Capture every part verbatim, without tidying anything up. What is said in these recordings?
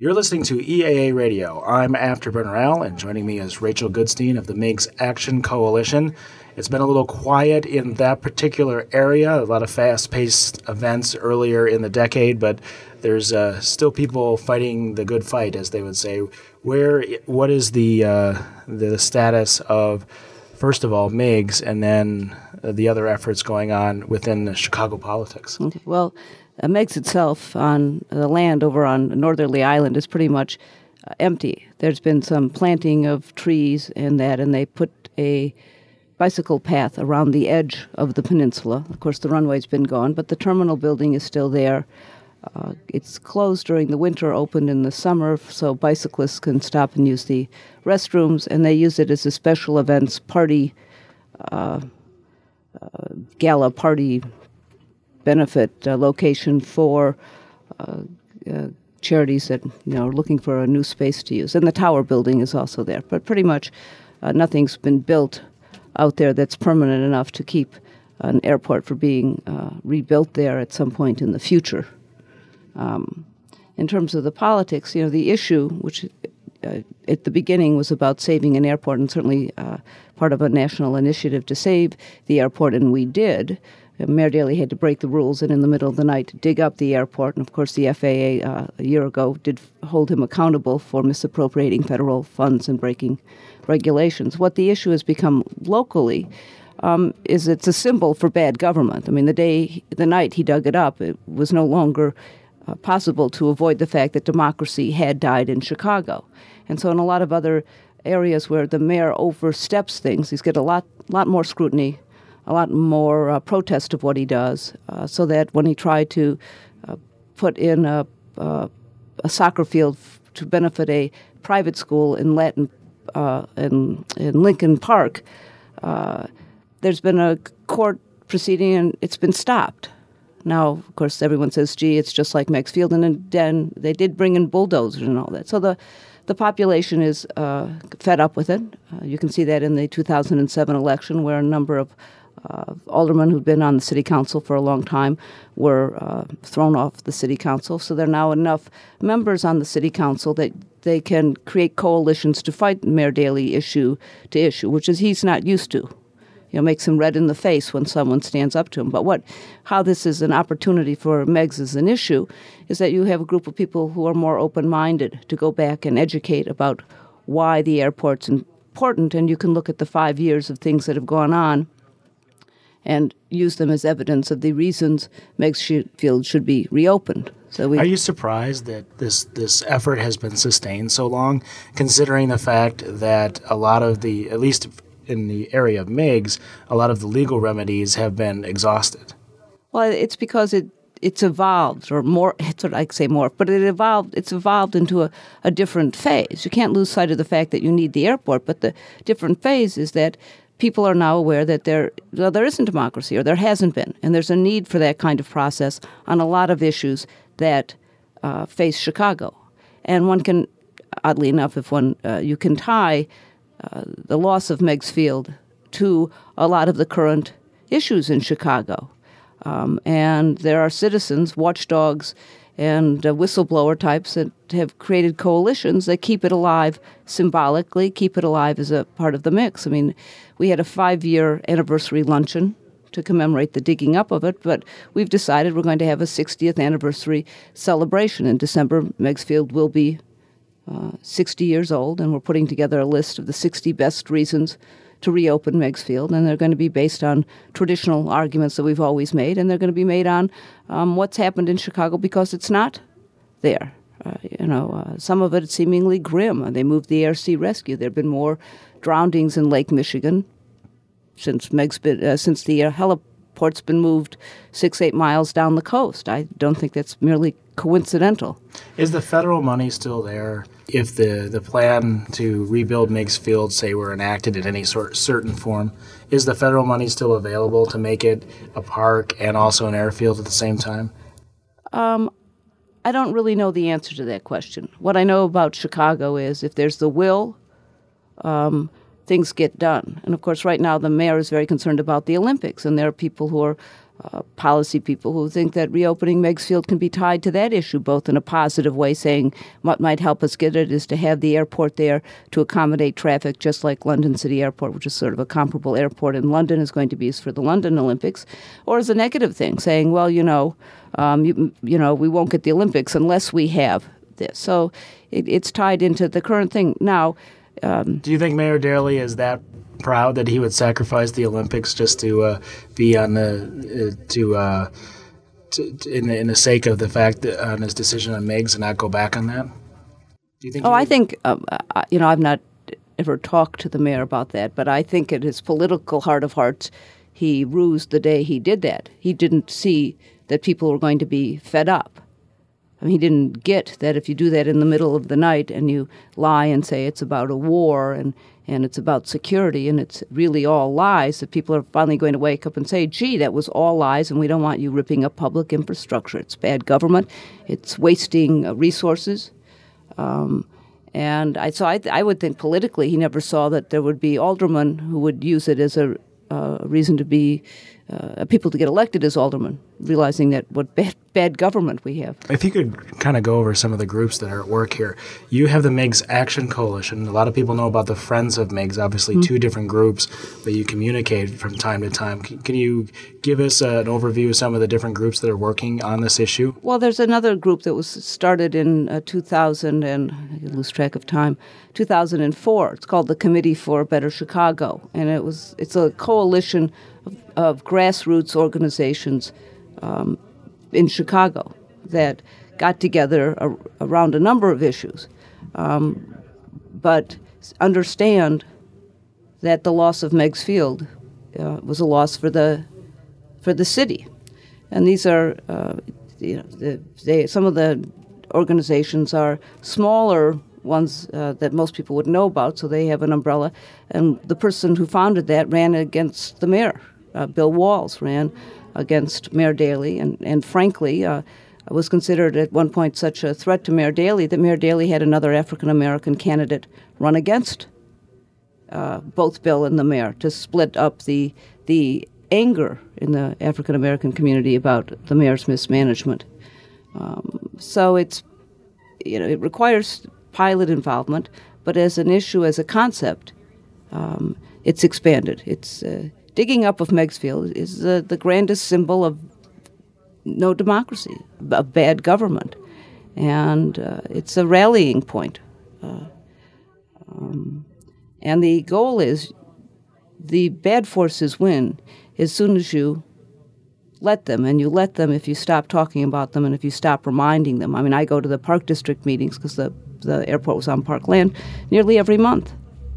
You're listening to E A A Radio. I'm Afterburner Al, and joining me is Rachel Goodstein of the MIGS Action Coalition. It's been a little quiet in that particular area, a lot of fast-paced events earlier in the decade, but there's uh, still people fighting the good fight, as they would say. Where, what is the uh, the status of, first of all, MIGS, and then uh, the other efforts going on within the Chicago politics? Okay. Well, uh, MIGS itself on the land over on Northerly Island is pretty much uh, empty. There's been some planting of trees and that, and they put a bicycle path around the edge of the peninsula. Of course, the runway's been gone, but the terminal building is still there. Uh, it's closed during the winter, opened in the summer, so bicyclists can stop and use the restrooms, and they use it as a special events party, uh, uh, gala party benefit uh, location for uh, uh, charities that, you know, are looking for a new space to use. And the tower building is also there, but pretty much uh, nothing's been built out there that's permanent enough to keep an airport for being uh, rebuilt there at some point in the future. Um, in terms of the politics, you know, the issue, which uh, at the beginning was about saving an airport, and certainly uh, part of a national initiative to save the airport, and we did. Uh, Mayor Daley had to break the rules and in the middle of the night dig up the airport, and of course the F A A uh, a year ago did hold him accountable for misappropriating federal funds and breaking regulations. What the issue has become locally um, is it's a symbol for bad government. I mean, the day, the night he dug it up, it was no longer uh, possible to avoid the fact that democracy had died in Chicago. And so in a lot of other areas where the mayor oversteps things, he's got a lot, lot more scrutiny, a lot more uh, protest of what he does, uh, so that when he tried to uh, put in a, uh, a soccer field f- to benefit a private school in Latin Uh, in, in Lincoln Park, uh, there's been a court proceeding and it's been stopped. Now, of course, everyone says, gee, it's just like Meigs Field, and then they did bring in bulldozers and all that. So the, the population is uh, fed up with it. Uh, you can see that in the two thousand seven election, where a number of uh, aldermen who've been on the city council for a long time were uh, thrown off the city council. So there are now enough members on the city council that they can create coalitions to fight Mayor Daley issue to issue, which is he's not used to. You know, makes him red in the face when someone stands up to him. But what, how this is an opportunity for Meigs as an issue is that you have a group of people who are more open-minded to go back and educate about why the airport's important, and you can look at the five years of things that have gone on and use them as evidence of the reasons Meigs Field should be reopened. So we, Are you surprised that this, this effort has been sustained so long, considering the fact that a lot of the, at least in the area of MIGS, a lot of the legal remedies have been exhausted? Well, it's because it it's evolved, or more, it's what I say more, but it evolved, it's evolved into a, a different phase. You can't lose sight of the fact that you need the airport, but the different phase is that people are now aware that there, well, there isn't democracy, or there hasn't been, and there's a need for that kind of process on a lot of issues that uh, face Chicago. And one can, oddly enough, if one, uh, you can tie uh, the loss of Meigs Field to a lot of the current issues in Chicago. Um, and there are citizens, watchdogs, and uh, whistleblower types that have created coalitions that keep it alive symbolically, keep it alive as a part of the mix. I mean, we had a five-year anniversary luncheon to commemorate the digging up of it, but we've decided we're going to have a sixtieth anniversary celebration. In December, Meigs Field will be uh, sixty years old, and we're putting together a list of the sixty best reasons to reopen Meigs Field, and they're going to be based on traditional arguments that we've always made, and they're going to be made on um, what's happened in Chicago because it's not there. Uh, you know, uh, some of it is seemingly grim. They moved the Air Sea Rescue. There have been more drownings in Lake Michigan since Meigs been, uh, since the uh, heliport's been moved six, eight miles down the coast. I don't think that's merely coincidental. Is the federal money still there if the, the plan to rebuild Meigs Field, say, were enacted in any sort certain form? Is the federal money still available to make it a park and also an airfield at the same time? Um, I don't really know the answer to that question. What I know about Chicago is if there's the will, um, things get done. And of course, right now the mayor is very concerned about the Olympics, and there are people who are uh, policy people who think that reopening Meigs Field can be tied to that issue, both in a positive way, saying what might help us get it is to have the airport there to accommodate traffic, just like London City Airport, which is sort of a comparable airport in London, is going to be used for the London Olympics, or as a negative thing, saying, well, you know, um, you, you know, we won't get the Olympics unless we have this. So it, it's tied into the current thing. Now, um, do you think Mayor Daley is that proud that he would sacrifice the Olympics just to uh, be on the uh, to, uh, to, to in the, in the sake of the fact that on his decision on Meigs and not go back on that? Do you think? Oh, would- I think um, uh, you know I've not ever talked to the mayor about that, but I think at his political heart of hearts, he rused the day he did that. He didn't see that people were going to be fed up. I mean, he didn't get that if you do that in the middle of the night and you lie and say it's about a war and, and it's about security and it's really all lies, that people are finally going to wake up and say, gee, that was all lies and we don't want you ripping up public infrastructure. It's bad government. It's wasting uh, resources. Um, and I, so I, I would think politically he never saw that there would be aldermen who would use it as a uh, reason to be uh, people to get elected as aldermen, realizing that what bad, bad government we have. If you could kind of go over some of the groups that are at work here. You have the Meigs Action Coalition. A lot of people know about the Friends of Meigs, obviously mm-hmm. two different groups that you communicate from time to time. Can, can you give us uh, an overview of some of the different groups that are working on this issue? Well, there's another group that was started in uh, two thousand, and I lose track of time, two thousand four. It's called the Committee for a Better Chicago, and it was it's a coalition of, of grassroots organizations um, in Chicago that got together a, around a number of issues, um, but understand that the loss of Meigs Field uh, was a loss for the for the city, and these are uh, you know the, they, some of the organizations are smaller ones uh, that most people would know about, so they have an umbrella. And the person who founded that ran against the mayor. Uh, Bill Walls ran against Mayor Daley, and, and frankly, uh, was considered at one point such a threat to Mayor Daley that Mayor Daley had another African-American candidate run against uh, both Bill and the mayor to split up the the anger in the African-American community about the mayor's mismanagement. Um, so it's, you know, it requires pilot involvement, but as an issue, as a concept, um, it's expanded. It's uh, digging up of Meigs Field is uh, the grandest symbol of no democracy, of bad government, and uh, it's a rallying point. Uh, um, and the goal is the bad forces win as soon as you let them, and you let them if you stop talking about them and if you stop reminding them. I mean, I go to the Park District meetings because the, the airport was on park land nearly every month.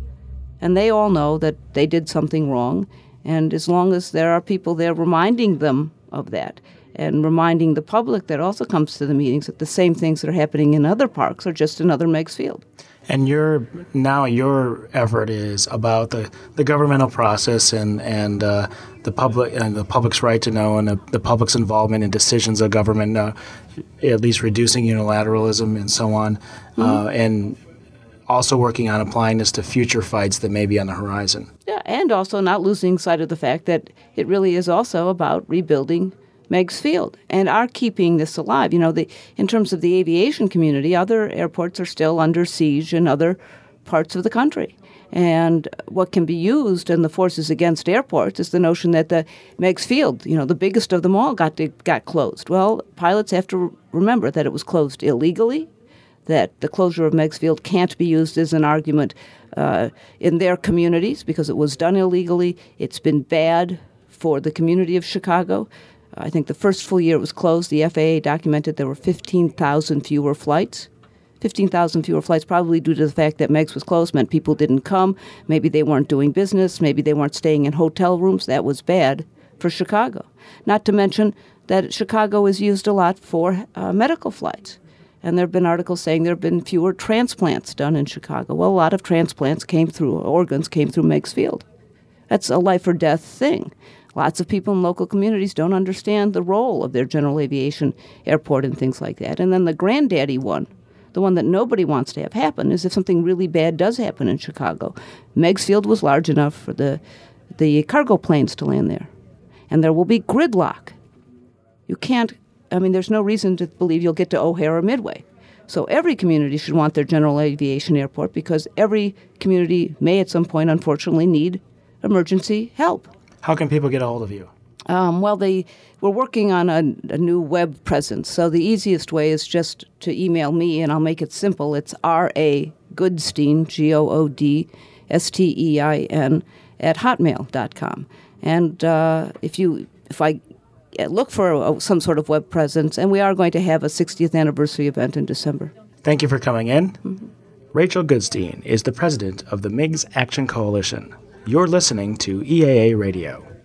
And they all know that they did something wrong, and as long as there are people there reminding them of that and reminding the public that also comes to the meetings that the same things that are happening in other parks are just another Meigs Field. And your now your effort is about the, the governmental process and and uh, the public and the public's right to know and the, the public's involvement in decisions of government, uh, at least reducing unilateralism and so on, mm-hmm. uh, and also working on applying this to future fights that may be on the horizon. Yeah, and also not losing sight of the fact that it really is also about rebuilding Meigs Field and are keeping this alive. You know, the in terms of the aviation community, other airports are still under siege in other parts of the country. And what can be used in the forces against airports is the notion that the Meigs Field, you know, the biggest of them all, got to, got closed. Well, pilots have to remember that it was closed illegally, that the closure of Meigs Field can't be used as an argument uh, in their communities because it was done illegally. It's been bad for the community of Chicago. I think the first full year it was closed, the F A A documented there were fifteen thousand fewer flights. fifteen thousand fewer flights probably due to the fact that Meigs was closed meant people didn't come. Maybe they weren't doing business. Maybe they weren't staying in hotel rooms. That was bad for Chicago. Not to mention that Chicago is used a lot for uh, medical flights. And there have been articles saying there have been fewer transplants done in Chicago. Well, a lot of transplants came through, organs came through Meigs Field. That's a life or death thing. Lots of people in local communities don't understand the role of their general aviation airport and things like that. And then the granddaddy one, the one that nobody wants to have happen, is if something really bad does happen in Chicago. Meigs Field was large enough for the, the cargo planes to land there. And there will be gridlock you can't, I mean, there's no reason to believe you'll get to O'Hare or Midway. So every community should want their general aviation airport because every community may at some point, unfortunately, need emergency help. How can people get a hold of you? Um, well, they we're working on a, a new web presence. So the easiest way is just to email me, and I'll make it simple. It's R A Goodstein, G O O D S T E I N, at hotmail dot com. And uh, if you if I look for a, some sort of web presence, and we are going to have a sixtieth anniversary event in December. Thank you for coming in. Mm-hmm. Rachel Goodstein is the president of the MIGS Action Coalition. You're listening to E A A Radio.